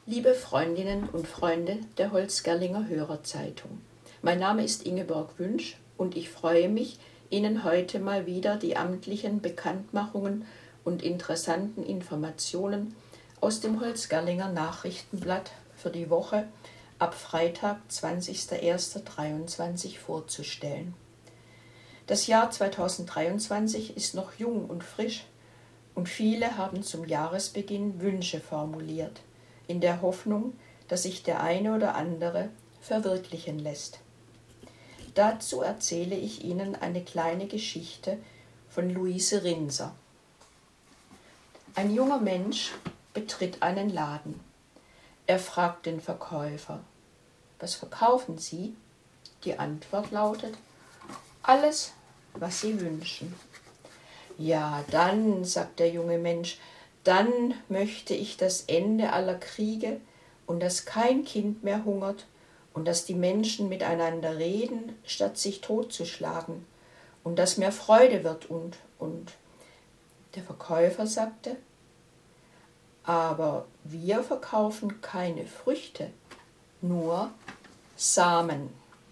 Liebe Freundinnen und Freunde der Holzgerlinger Hörerzeitung, mein Name ist Ingeborg Wünsch und ich freue mich, Ihnen heute mal wieder die amtlichen Bekanntmachungen und interessanten Informationen aus dem Holzgerlinger Nachrichtenblatt für die Woche ab Freitag, 20.01.23 vorzustellen. Das Jahr 2023 ist noch jung und frisch und viele haben zum Jahresbeginn Wünsche formuliert, in der Hoffnung, dass sich der eine oder andere verwirklichen lässt. Dazu erzähle ich Ihnen eine kleine Geschichte von Luise Rinser. Ein junger Mensch betritt einen Laden. Er fragt den Verkäufer: Was verkaufen Sie? Die Antwort lautet: Alles, was Sie wünschen. Ja, dann, sagt der junge Mensch, dann möchte ich das Ende aller Kriege und dass kein Kind mehr hungert und dass die Menschen miteinander reden, statt sich totzuschlagen und dass mehr Freude wird und. Der Verkäufer sagte: Aber wir verkaufen keine Früchte, nur Samen.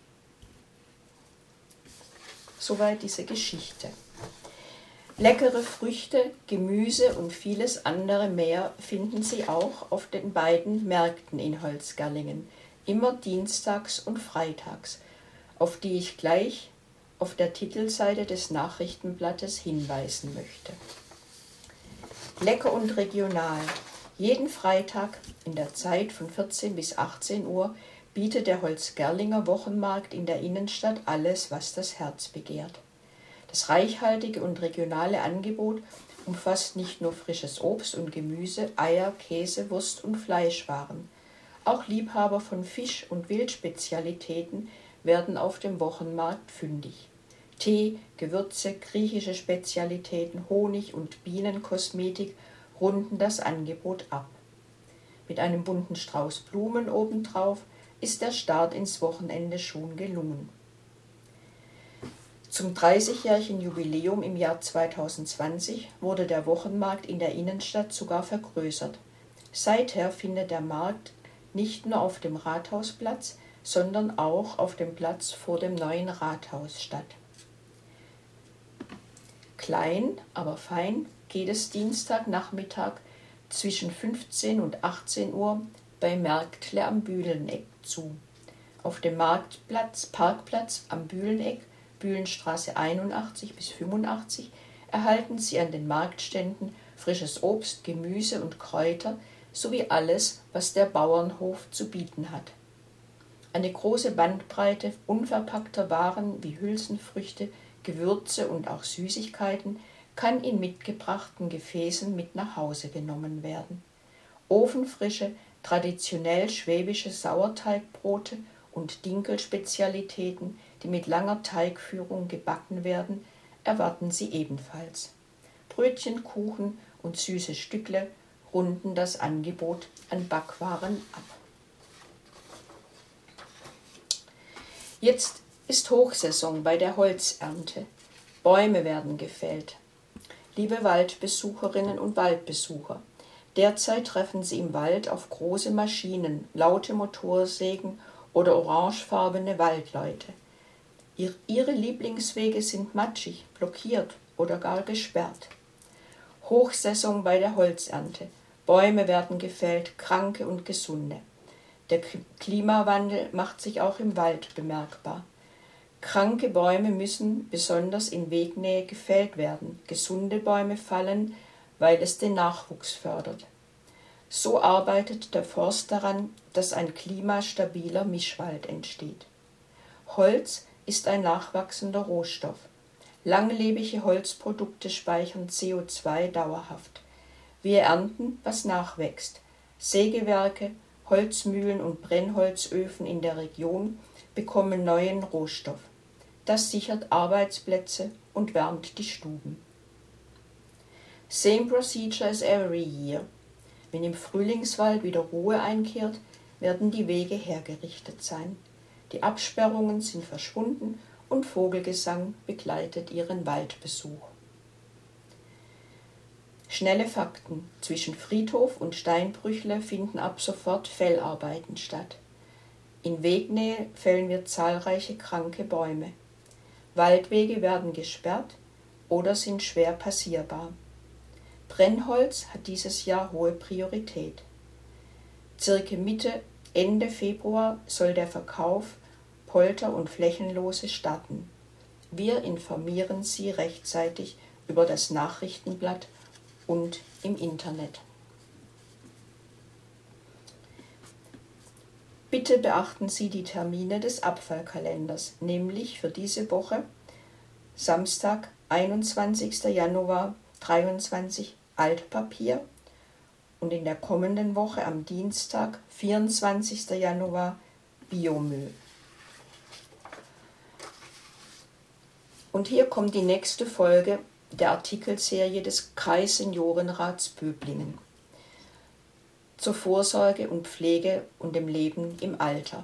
Soweit diese Geschichte. Leckere Früchte, Gemüse und vieles andere mehr finden Sie auch auf den beiden Märkten in Holzgerlingen, immer dienstags und freitags, auf die ich gleich auf der Titelseite des Nachrichtenblattes hinweisen möchte. Lecker und regional. Jeden Freitag in der Zeit von 14 bis 18 Uhr bietet der Holzgerlinger Wochenmarkt in der Innenstadt alles, was das Herz begehrt. Das reichhaltige und regionale Angebot umfasst nicht nur frisches Obst und Gemüse, Eier, Käse, Wurst und Fleischwaren. Auch Liebhaber von Fisch- und Wildspezialitäten werden auf dem Wochenmarkt fündig. Tee, Gewürze, griechische Spezialitäten, Honig und Bienenkosmetik runden das Angebot ab. Mit einem bunten Strauß Blumen obendrauf ist der Start ins Wochenende schon gelungen. Zum 30-jährigen Jubiläum im Jahr 2020 wurde der Wochenmarkt in der Innenstadt sogar vergrößert. Seither findet der Markt nicht nur auf dem Rathausplatz, sondern auch auf dem Platz vor dem neuen Rathaus statt. Klein, aber fein geht es Dienstagnachmittag zwischen 15 und 18 Uhr bei Märktle am Bühleneck zu. Auf dem Parkplatz am Bühleneck, Bühlenstraße 81 bis 85, erhalten Sie an den Marktständen frisches Obst, Gemüse und Kräuter sowie alles, was der Bauernhof zu bieten hat. Eine große Bandbreite unverpackter Waren wie Hülsenfrüchte, Gewürze und auch Süßigkeiten kann in mitgebrachten Gefäßen mit nach Hause genommen werden. Ofenfrische, traditionell schwäbische Sauerteigbrote und Dinkelspezialitäten, die mit langer Teigführung gebacken werden, erwarten Sie ebenfalls. Brötchen, Kuchen und süße Stückle runden das Angebot an Backwaren ab. Jetzt ist Hochsaison bei der Holzernte. Bäume werden gefällt. Liebe Waldbesucherinnen und Waldbesucher, derzeit treffen Sie im Wald auf große Maschinen, laute Motorsägen oder orangefarbene Waldleute. Ihre Lieblingswege sind matschig, blockiert oder gar gesperrt. Hochsaison bei der Holzernte. Bäume werden gefällt, Kranke und Gesunde. Der Klimawandel macht sich auch im Wald bemerkbar. Kranke Bäume müssen besonders in Wegnähe gefällt werden. Gesunde Bäume fallen, weil es den Nachwuchs fördert. So arbeitet der Forst daran, dass ein klimastabiler Mischwald entsteht. Holz ist ein nachwachsender Rohstoff. Langlebige Holzprodukte speichern CO2 dauerhaft. Wir ernten, was nachwächst. Sägewerke, Holzmühlen und Brennholzöfen in der Region bekommen neuen Rohstoff. Das sichert Arbeitsplätze und wärmt die Stuben. Same procedure as every year. Wenn im Frühlingswald wieder Ruhe einkehrt, werden die Wege hergerichtet sein. Die Absperrungen sind verschwunden und Vogelgesang begleitet ihren Waldbesuch. Schnelle Fakten: Zwischen Friedhof und Steinbrüchle finden ab sofort Fellarbeiten statt. In Wegnähe fällen wir zahlreiche kranke Bäume. Waldwege werden gesperrt oder sind schwer passierbar. Brennholz hat dieses Jahr hohe Priorität. Circa Ende Februar soll der Verkauf Polter- und Flächenlose starten. Wir informieren Sie rechtzeitig über das Nachrichtenblatt und im Internet. Bitte beachten Sie die Termine des Abfallkalenders, nämlich für diese Woche Samstag, 21. Januar 23 Altpapier und in der kommenden Woche am Dienstag, 24. Januar Biomüll. Und hier kommt die nächste Folge der Artikelserie des Kreisseniorenrats Böblingen zur Vorsorge und Pflege und dem Leben im Alter.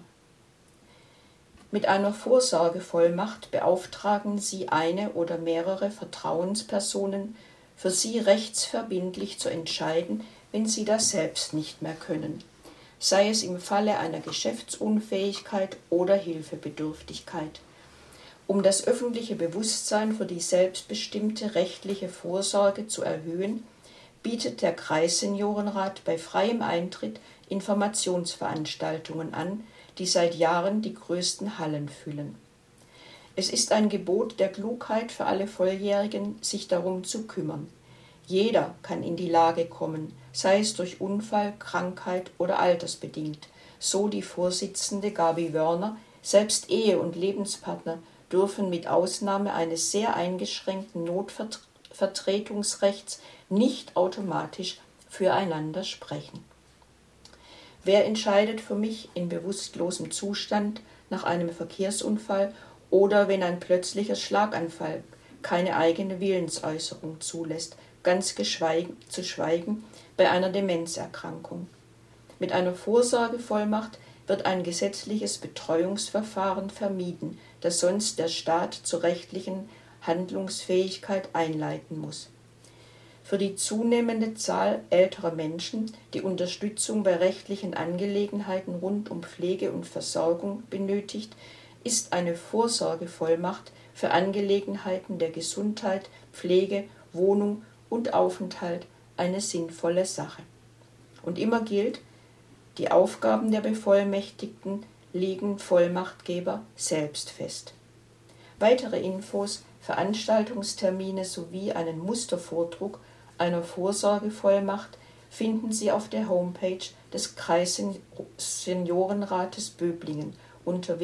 Mit einer Vorsorgevollmacht beauftragen Sie eine oder mehrere Vertrauenspersonen, für Sie rechtsverbindlich zu entscheiden, wenn Sie das selbst nicht mehr können, sei es im Falle einer Geschäftsunfähigkeit oder Hilfebedürftigkeit. Um das öffentliche Bewusstsein für die selbstbestimmte rechtliche Vorsorge zu erhöhen, bietet der Kreisseniorenrat bei freiem Eintritt Informationsveranstaltungen an, die seit Jahren die größten Hallen füllen. Es ist ein Gebot der Klugheit für alle Volljährigen, sich darum zu kümmern. Jeder kann in die Lage kommen, sei es durch Unfall, Krankheit oder altersbedingt, so die Vorsitzende Gabi Wörner. Selbst Ehe- und Lebenspartner dürfen mit Ausnahme eines sehr eingeschränkten Notvertretungsrechts nicht automatisch füreinander sprechen. Wer entscheidet für mich in bewusstlosem Zustand nach einem Verkehrsunfall oder wenn ein plötzlicher Schlaganfall keine eigene Willensäußerung zulässt, ganz zu schweigen bei einer Demenzerkrankung? Mit einer Vorsorgevollmacht wird ein gesetzliches Betreuungsverfahren vermieden, das sonst der Staat zur rechtlichen Handlungsfähigkeit einleiten muss. Für die zunehmende Zahl älterer Menschen, die Unterstützung bei rechtlichen Angelegenheiten rund um Pflege und Versorgung benötigt, ist eine Vorsorgevollmacht für Angelegenheiten der Gesundheit, Pflege, Wohnung und Aufenthalt eine sinnvolle Sache. Und immer gilt, die Aufgaben der Bevollmächtigten legen Vollmachtgeber selbst fest. Weitere Infos, Veranstaltungstermine sowie einen Mustervordruck einer Vorsorgevollmacht finden Sie auf der Homepage des Kreisseniorenrates Böblingen unter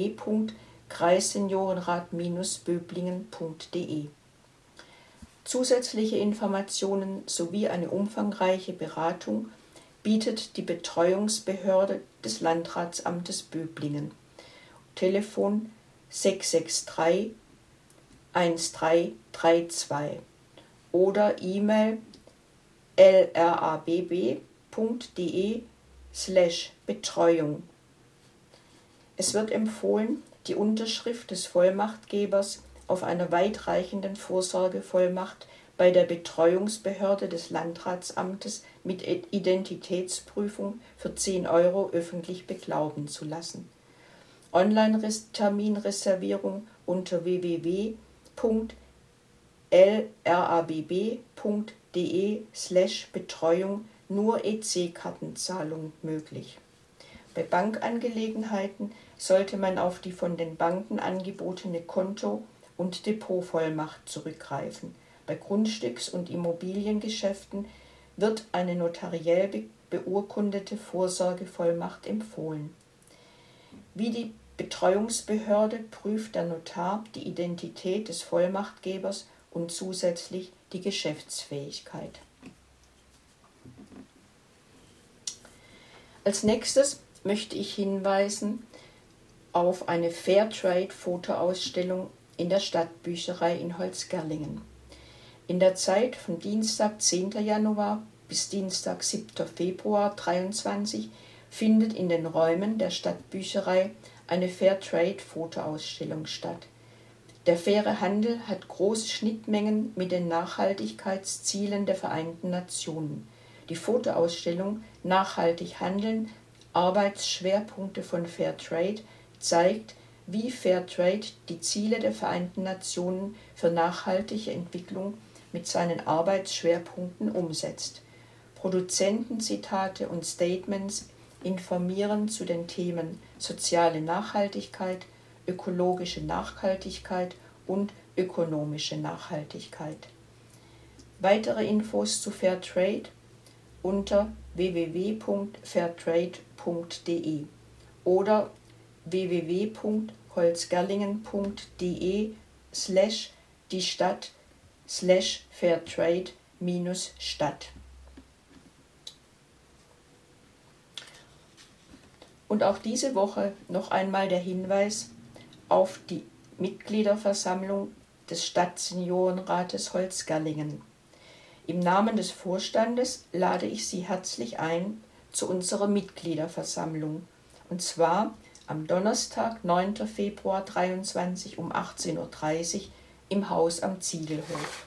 www.kreisseniorenrat-böblingen.de. Zusätzliche Informationen sowie eine umfangreiche Beratung bietet die Betreuungsbehörde des Landratsamtes Böblingen. Telefon 663 1332 oder E-Mail lrabb.de/Betreuung. Es wird empfohlen, die Unterschrift des Vollmachtgebers auf einer weitreichenden Vorsorgevollmacht bei der Betreuungsbehörde des Landratsamtes mit Identitätsprüfung für 10 € öffentlich beglauben zu lassen. Online-Terminreservierung unter www.lrabb.de/Betreuung, nur EC-Kartenzahlung möglich. Bei Bankangelegenheiten sollte man auf die von den Banken angebotene Konto- und Depotvollmacht zurückgreifen. Bei Grundstücks- und Immobiliengeschäften wird eine notariell beurkundete Vorsorgevollmacht empfohlen. Wie die Betreuungsbehörde prüft der Notar die Identität des Vollmachtgebers und zusätzlich die Geschäftsfähigkeit. Als nächstes möchte ich hinweisen auf eine Fairtrade-Fotoausstellung in der Stadtbücherei in Holzgerlingen. In der Zeit von Dienstag 10. Januar bis Dienstag 7. Februar 2023 findet in den Räumen der Stadtbücherei eine Fairtrade-Fotoausstellung statt. Der faire Handel hat große Schnittmengen mit den Nachhaltigkeitszielen der Vereinten Nationen. Die Fotoausstellung Nachhaltig handeln, Arbeitsschwerpunkte von Fairtrade zeigt, wie Fairtrade die Ziele der Vereinten Nationen für nachhaltige Entwicklung mit seinen Arbeitsschwerpunkten umsetzt. Produzentenzitate und Statements informieren zu den Themen soziale Nachhaltigkeit, ökologische Nachhaltigkeit und ökonomische Nachhaltigkeit. Weitere Infos zu Fairtrade unter www.fairtrade.de oder www.holzgerlingen.de/die-Stadt/Fairtrade-Stadt. Und auch diese Woche noch einmal der Hinweis auf die Mitgliederversammlung des Stadtseniorenrates Holzgerlingen. Im Namen des Vorstandes lade ich Sie herzlich ein zu unserer Mitgliederversammlung, und zwar am Donnerstag, 9. Februar 2023 um 18:30 Uhr im Haus am Ziegelhof.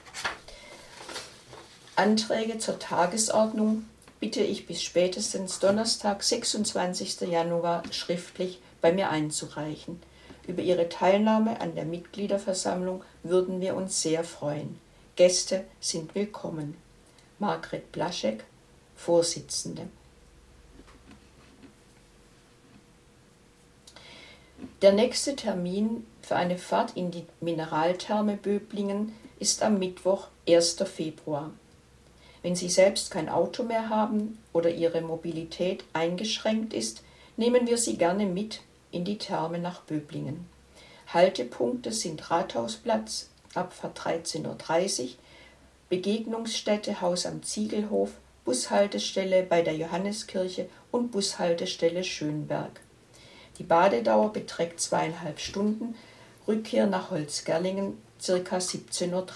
Anträge zur Tagesordnung bitte ich bis spätestens Donnerstag, 26. Januar schriftlich bei mir einzureichen. Über Ihre Teilnahme an der Mitgliederversammlung würden wir uns sehr freuen. Gäste sind willkommen. Margret Blaschek, Vorsitzende. Der nächste Termin für eine Fahrt in die Mineraltherme Böblingen ist am Mittwoch, 1. Februar. Wenn Sie selbst kein Auto mehr haben oder Ihre Mobilität eingeschränkt ist, nehmen wir Sie gerne mit in die Therme nach Böblingen. Haltepunkte sind Rathausplatz, Abfahrt 13:30 Uhr, Begegnungsstätte Haus am Ziegelhof, Bushaltestelle bei der Johanneskirche und Bushaltestelle Schönberg. Die Badedauer beträgt 2,5 Stunden, Rückkehr nach Holzgerlingen ca. 17:30 Uhr.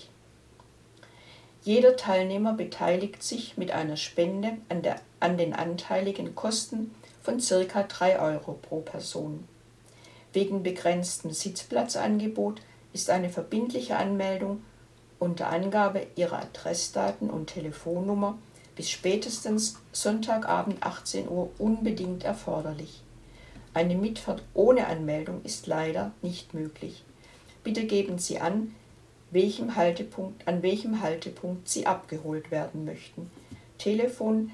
Jeder Teilnehmer beteiligt sich mit einer Spende an den anteiligen Kosten von ca. 3 € pro Person. Wegen begrenztem Sitzplatzangebot ist eine verbindliche Anmeldung unter Angabe Ihrer Adressdaten und Telefonnummer bis spätestens Sonntagabend 18 Uhr unbedingt erforderlich. Eine Mitfahrt ohne Anmeldung ist leider nicht möglich. Bitte geben Sie an welchem Haltepunkt Sie abgeholt werden möchten. Telefon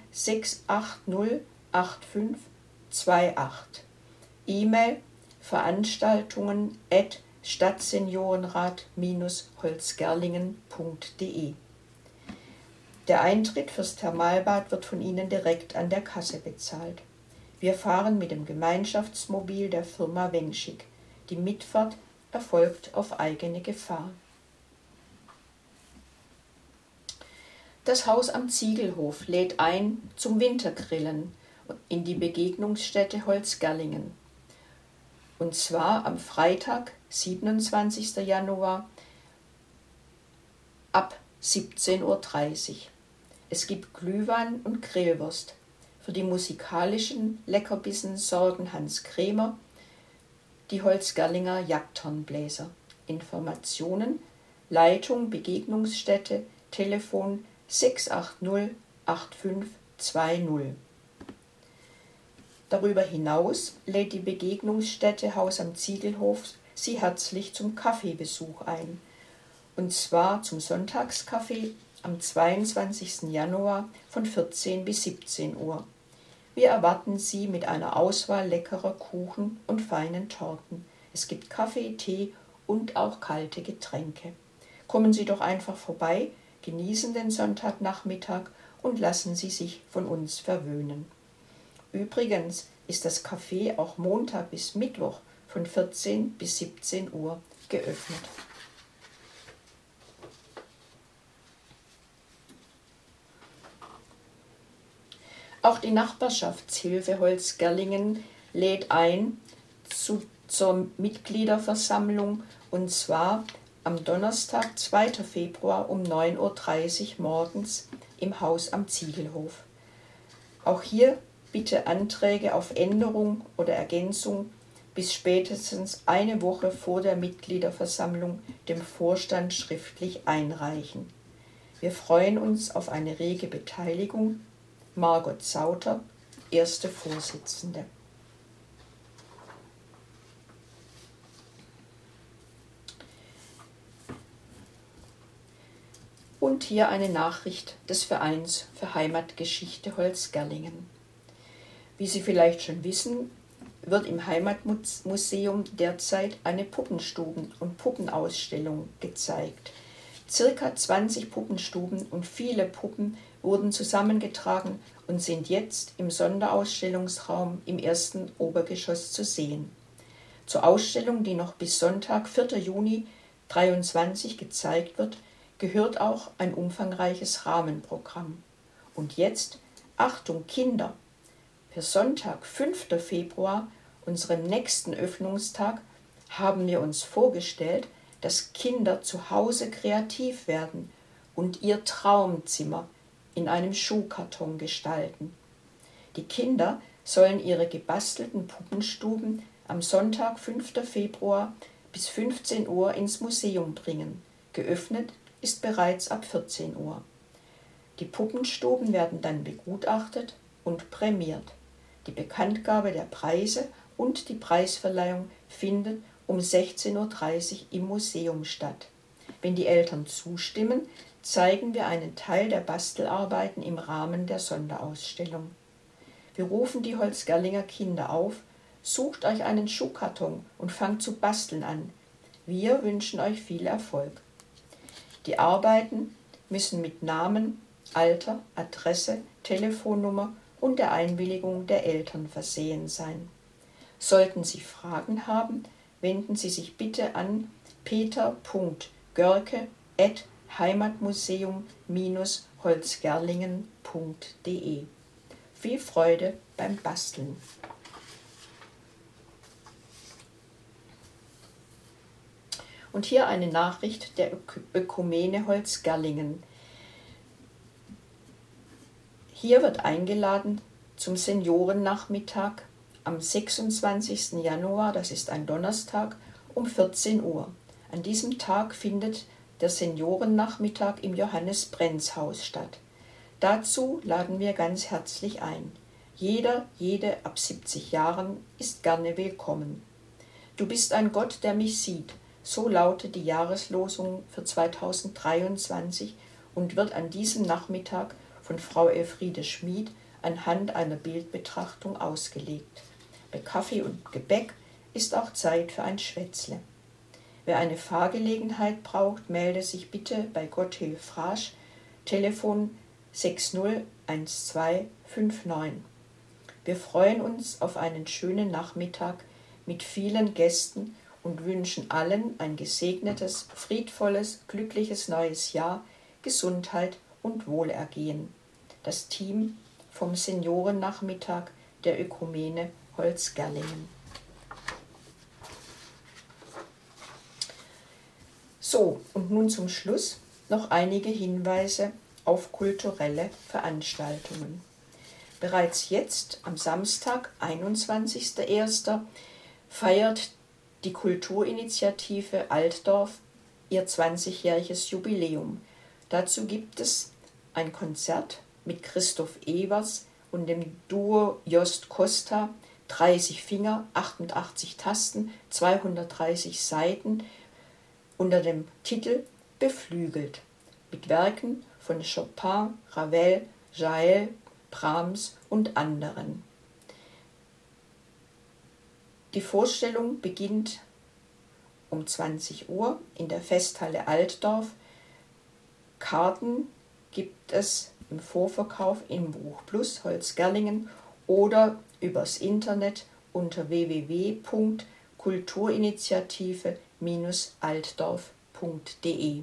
6808528. E-Mail veranstaltungen@stadtseniorenrat-holzgerlingen.de. Der Eintritt fürs Thermalbad wird von Ihnen direkt an der Kasse bezahlt. Wir fahren mit dem Gemeinschaftsmobil der Firma Wenschig. Die Mitfahrt erfolgt auf eigene Gefahr. Das Haus am Ziegelhof lädt ein zum Wintergrillen in die Begegnungsstätte Holzgerlingen. Und zwar am Freitag, 27. Januar ab 17:30 Uhr. Es gibt Glühwein und Grillwurst. Für die musikalischen Leckerbissen sorgen Hans Kremer, die Holzgerlinger Jagdhornbläser. Informationen, Leitung, Begegnungsstätte, Telefon 6808520. Darüber hinaus lädt die Begegnungsstätte Haus am Ziegelhof Sie herzlich zum Kaffeebesuch ein. Und zwar zum Sonntagskaffee am 22. Januar von 14 bis 17 Uhr. Wir erwarten Sie mit einer Auswahl leckerer Kuchen und feinen Torten. Es gibt Kaffee, Tee und auch kalte Getränke. Kommen Sie doch einfach vorbei, genießen den Sonntagnachmittag und lassen Sie sich von uns verwöhnen. Übrigens ist das Café auch Montag bis Mittwoch von 14 bis 17 Uhr geöffnet. Auch die Nachbarschaftshilfe Holzgerlingen lädt ein zur Mitgliederversammlung, und zwar am Donnerstag, 2. Februar um 9:30 Uhr morgens im Haus am Ziegelhof. Auch hier bitte Anträge auf Änderung oder Ergänzung bis spätestens eine Woche vor der Mitgliederversammlung dem Vorstand schriftlich einreichen. Wir freuen uns auf eine rege Beteiligung. Margot Sauter, erste Vorsitzende. Und hier eine Nachricht des Vereins für Heimatgeschichte Holzgerlingen. Wie Sie vielleicht schon wissen, wird im Heimatmuseum derzeit eine Puppenstuben- und Puppenausstellung gezeigt. Circa 20 Puppenstuben und viele Puppen wurden zusammengetragen und sind jetzt im Sonderausstellungsraum im ersten Obergeschoss zu sehen. Zur Ausstellung, die noch bis Sonntag, 4. Juni 2023 gezeigt wird, gehört auch ein umfangreiches Rahmenprogramm. Und jetzt, Achtung Kinder, für Sonntag, 5. Februar, unserem nächsten Öffnungstag, haben wir uns vorgestellt, dass Kinder zu Hause kreativ werden und ihr Traumzimmer in einem Schuhkarton gestalten. Die Kinder sollen ihre gebastelten Puppenstuben am Sonntag, 5. Februar bis 15 Uhr ins Museum bringen. Geöffnet ist bereits ab 14 Uhr. Die Puppenstuben werden dann begutachtet und prämiert. Die Bekanntgabe der Preise und die Preisverleihung findet um 16:30 Uhr im Museum statt. Wenn die Eltern zustimmen, zeigen wir einen Teil der Bastelarbeiten im Rahmen der Sonderausstellung. Wir rufen die Holzgerlinger Kinder auf, sucht euch einen Schuhkarton und fangt zu basteln an. Wir wünschen euch viel Erfolg. Die Arbeiten müssen mit Namen, Alter, Adresse, Telefonnummer und der Einwilligung der Eltern versehen sein. Sollten Sie Fragen haben, wenden Sie sich bitte an peter.görke@heimatmuseum-holzgerlingen.de. Viel Freude beim Basteln. Und hier eine Nachricht der Ökumene Holzgerlingen. Hier wird eingeladen zum Seniorennachmittag am 26. Januar, das ist ein Donnerstag, um 14 Uhr. An diesem Tag findet der Seniorennachmittag im Johannes-Brenz-Haus statt. Dazu laden wir ganz herzlich ein. Jeder, jede ab 70 Jahren ist gerne willkommen. Du bist ein Gott, der mich sieht. So lautet die Jahreslosung für 2023 und wird an diesem Nachmittag von Frau Elfriede Schmid anhand einer Bildbetrachtung ausgelegt. Bei Kaffee und Gebäck ist auch Zeit für ein Schwätzle. Wer eine Fahrgelegenheit braucht, melde sich bitte bei Gotthilf Rasch, Telefon 601259. Wir freuen uns auf einen schönen Nachmittag mit vielen Gästen und wünschen allen ein gesegnetes, friedvolles, glückliches neues Jahr, Gesundheit und Wohlergehen. Das Team vom Seniorennachmittag der Ökumene Holzgerlingen. So, und nun zum Schluss noch einige Hinweise auf kulturelle Veranstaltungen. Bereits jetzt, am Samstag, 21.01., feiert die Kulturinitiative Altdorf ihr 20-jähriges Jubiläum. Dazu gibt es ein Konzert mit Christoph Evers und dem Duo Jost Costa, 30 Finger, 88 Tasten, 230 Seiten, unter dem Titel Beflügelt, mit Werken von Chopin, Ravel, Jael, Brahms und anderen. Die Vorstellung beginnt um 20 Uhr in der Festhalle Altdorf. Karten gibt es im Vorverkauf im Buchplus Holzgerlingen oder übers Internet unter www.kulturinitiative-altdorf.de.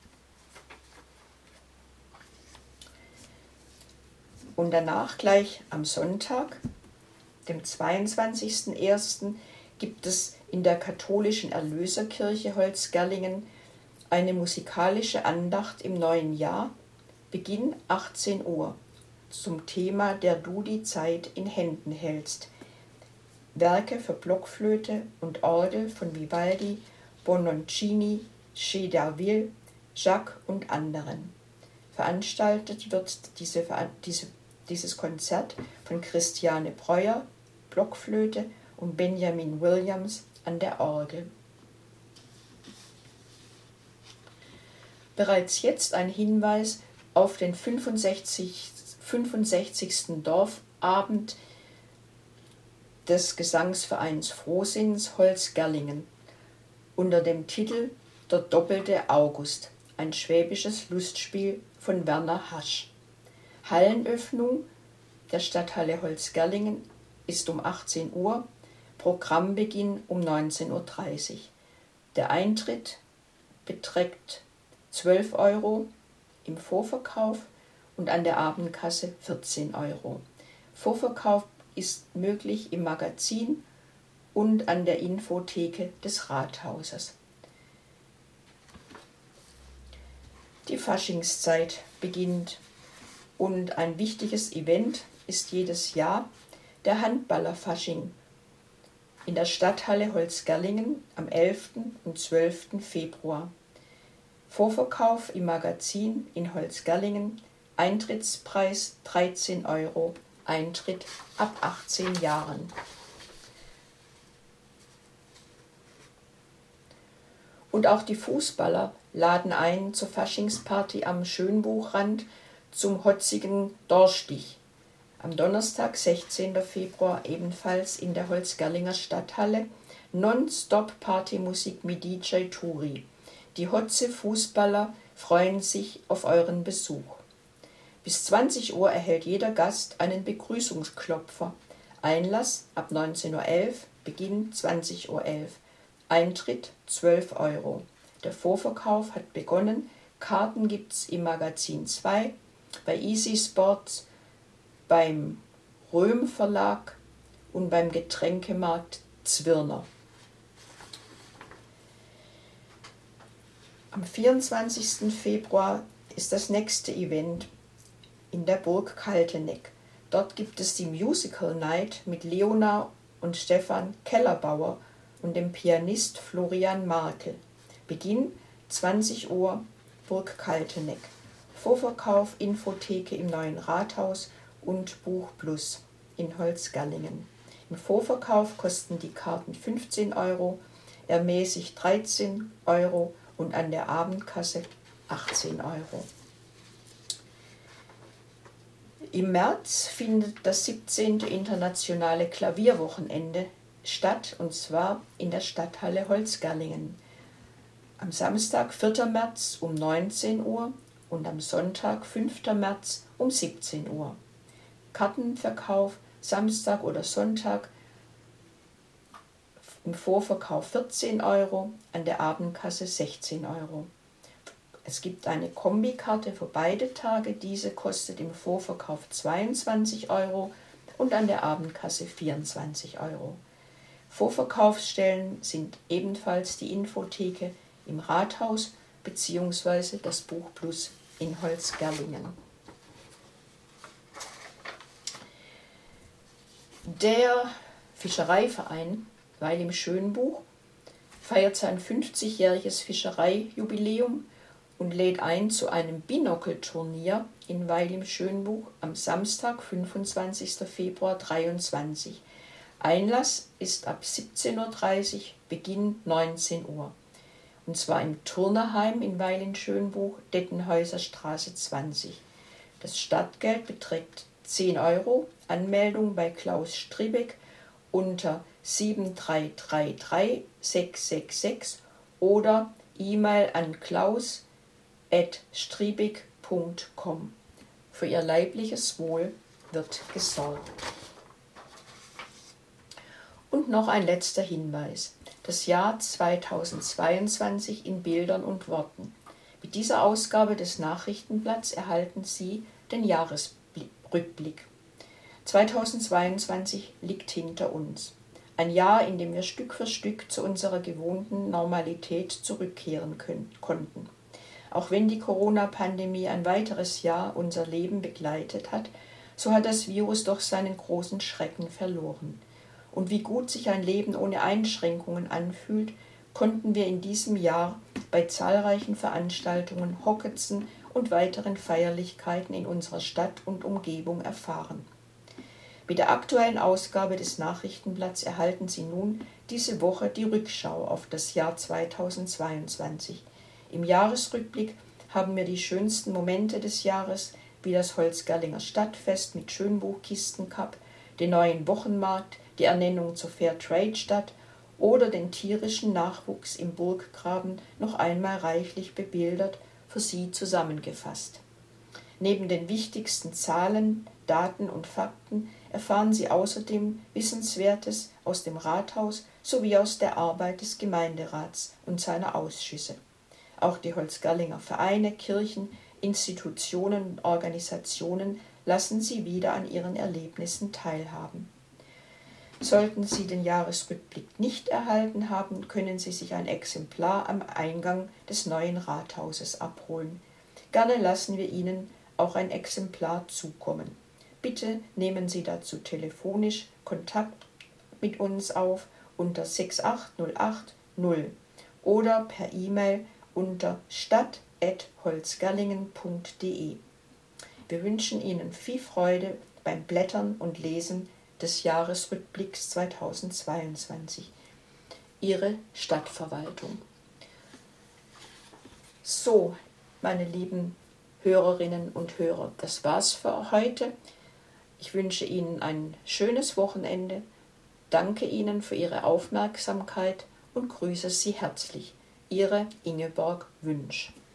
Und danach gleich am Sonntag, dem 22.01., gibt es in der katholischen Erlöserkirche Holzgerlingen eine musikalische Andacht im neuen Jahr, Beginn 18 Uhr, zum Thema Der du die Zeit in Händen hältst. Werke für Blockflöte und Orgel von Vivaldi, Bononcini, Cheddarville, Jacques und anderen. Veranstaltet wird dieses Konzert von Christiane Breuer, Blockflöte, und Benjamin Williams an der Orgel. Bereits jetzt ein Hinweis auf den 65. Dorfabend des Gesangsvereins Frohsinns Holzgerlingen unter dem Titel Der doppelte August, ein schwäbisches Lustspiel von Werner Hasch. Hallenöffnung der Stadthalle Holzgerlingen ist um 18 Uhr, Programmbeginn um 19:30 Uhr. Der Eintritt beträgt 12 € im Vorverkauf und an der Abendkasse 14 €. Vorverkauf ist möglich im Magazin und an der Infotheke des Rathauses. Die Faschingszeit beginnt und ein wichtiges Event ist jedes Jahr der Handballerfasching in der Stadthalle Holzgerlingen am 11. und 12. Februar. Vorverkauf im Magazin in Holzgerlingen, Eintrittspreis 13 €, Eintritt ab 18 Jahren. Und auch die Fußballer laden ein zur Faschingsparty am Schönbuchrand zum hotzigen Dorstich. Am Donnerstag, 16. Februar, ebenfalls in der Holzgerlinger Stadthalle, Non-Stop-Partymusik mit DJ Turi. Die Hotze-Fußballer freuen sich auf euren Besuch. Bis 20 Uhr erhält jeder Gast einen Begrüßungsklopfer. Einlass ab 19:11 Uhr, Beginn 20:11 Uhr. Eintritt 12 €. Der Vorverkauf hat begonnen. Karten gibt's im Magazin 2, bei Easy Sports, beim Röhm Verlag und beim Getränkemarkt Zwirner. Am 24. Februar ist das nächste Event in der Burg Kalteneck. Dort gibt es die Musical Night mit Leona und Stefan Kellerbauer und dem Pianist Florian Markel. Beginn 20 Uhr, Burg Kalteneck. Vorverkauf Infotheke im Neuen Rathaus und Buch Plus in Holzgerlingen. Im Vorverkauf kosten die Karten 15 €, ermäßigt 13 € und an der Abendkasse 18 €. Im März findet das 17. Internationale Klavierwochenende statt, und zwar in der Stadthalle Holzgerlingen. Am Samstag, 4. März um 19 Uhr und am Sonntag, 5. März um 17 Uhr. Kartenverkauf Samstag oder Sonntag im Vorverkauf 14 €, an der Abendkasse 16 €. Es gibt eine Kombikarte für beide Tage, diese kostet im Vorverkauf 22 € und an der Abendkasse 24 €. Vorverkaufsstellen sind ebenfalls die Infotheke im Rathaus bzw. das Buch Plus in Holzgerlingen. Der Fischereiverein Weil im Schönbuch feiert sein 50-jähriges Fischereijubiläum und lädt ein zu einem Binokelturnier in Weil im Schönbuch am Samstag, 25. Februar 2023. Einlass ist ab 17:30 Uhr, Beginn 19 Uhr. Und zwar im Turnerheim in Weil im Schönbuch, Dettenhäuser Straße 20. Das Startgeld beträgt 10 €, Anmeldung bei Klaus Striebeck unter 7333 666 oder E-Mail an klaus@striebeck.com. Für ihr leibliches Wohl wird gesorgt. Und noch ein letzter Hinweis. Das Jahr 2022 in Bildern und Worten. Mit dieser Ausgabe des Nachrichtenblatts erhalten Sie den Jahresrückblick. 2022 liegt hinter uns. Ein Jahr, in dem wir Stück für Stück zu unserer gewohnten Normalität zurückkehren konnten. Auch wenn die Corona-Pandemie ein weiteres Jahr unser Leben begleitet hat, so hat das Virus doch seinen großen Schrecken verloren. und wie gut sich ein Leben ohne Einschränkungen anfühlt, konnten wir in diesem Jahr bei zahlreichen Veranstaltungen, Hocketzen und weiteren Feierlichkeiten in unserer Stadt und Umgebung erfahren. Mit der aktuellen Ausgabe des Nachrichtenblatts erhalten Sie nun diese Woche die Rückschau auf das Jahr 2022. Im Jahresrückblick haben wir die schönsten Momente des Jahres, wie das Holzgerlinger Stadtfest mit Schönbuch-Kistencup, den neuen Wochenmarkt, die Ernennung zur Fairtrade-Stadt oder den tierischen Nachwuchs im Burggraben noch einmal reichlich bebildert für Sie zusammengefasst. Neben den wichtigsten Zahlen, Daten und Fakten erfahren Sie außerdem Wissenswertes aus dem Rathaus sowie aus der Arbeit des Gemeinderats und seiner Ausschüsse. Auch die Holzgerlinger Vereine, Kirchen, Institutionen und Organisationen lassen Sie wieder an ihren Erlebnissen teilhaben. Sollten Sie den Jahresrückblick nicht erhalten haben, können Sie sich ein Exemplar am Eingang des neuen Rathauses abholen. Gerne lassen wir Ihnen auch ein Exemplar zukommen. Bitte nehmen Sie dazu telefonisch Kontakt mit uns auf unter 68080 oder per E-Mail unter stadt@holzgerlingen.de. Wir wünschen Ihnen viel Freude beim Blättern und Lesen des Jahresrückblicks 2022. Ihre Stadtverwaltung. So, meine lieben Hörerinnen und Hörer, das war's für heute. Ich wünsche Ihnen ein schönes Wochenende, danke Ihnen für Ihre Aufmerksamkeit und grüße Sie herzlich. Ihre Ingeborg Wünsch.